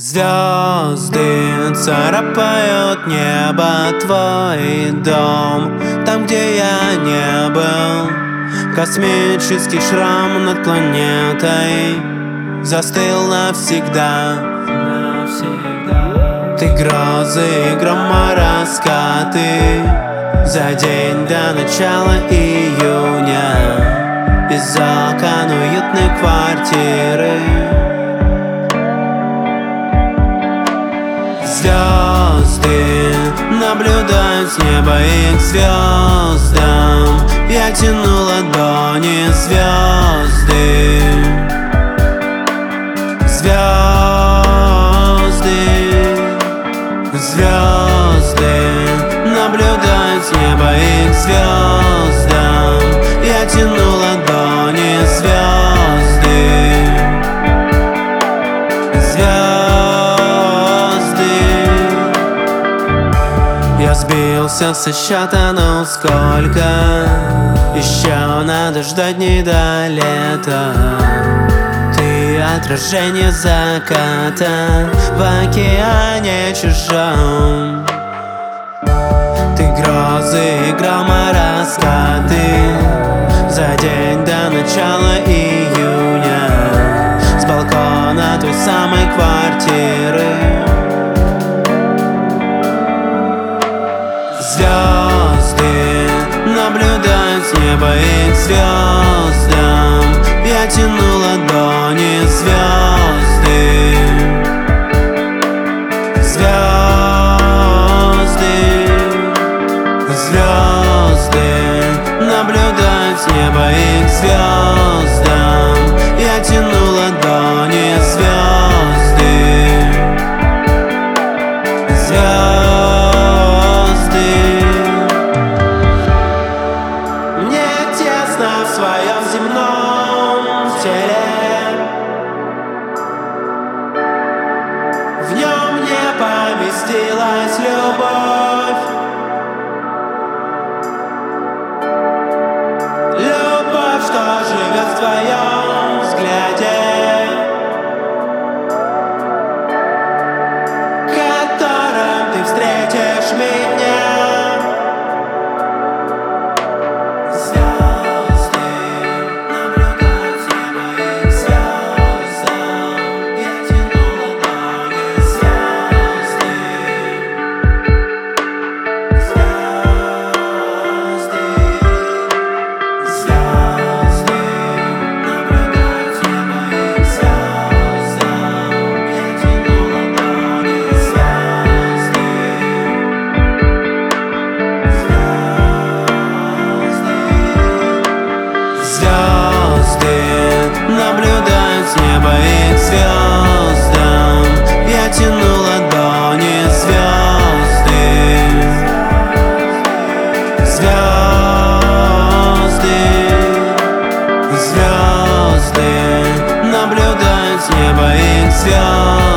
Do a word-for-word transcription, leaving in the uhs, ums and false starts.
Звезды царапают небо, твой дом, там, где я не был. Космический шрам над планетой застыл навсегда. Ты грозы, грома, раскаты за день до начала июня. Из окон уютной квартиры звезды наблюдают с неба, и к звездам я тяну ладони. Звезды, звезды, звезды наблюдают с неба, и к звездам я тяну ладони. Звезды, звезды. Я сбился со счета, но сколько еще надо ждать дней до лета? Ты отражение заката в океане чужом. Ты грозы, грома, раскаты за день до начала июня. С балкона той самой квартиры звезды наблюдают с неба, и к звездам я тяну ладони. Звезды, звезды, звезды наблюдают с неба, и к звездам я тяну ладони. Звезды, звезды. Мне тесно в своем земном теле, в нем не поместилась любовь. Любовь, что живет в твоем взгляде, которым ты встретишь меня. Звезды наблюдают с неба, и к звездам я тяну ладони. Звезды, звезды, звезды наблюдают с неба, и к звездам я тяну ладони. Звезды, звезды наблюдают с неба, и к звездам я тяну ладони. Звезды, звезды, звезды наблюдают с неба, и к звездам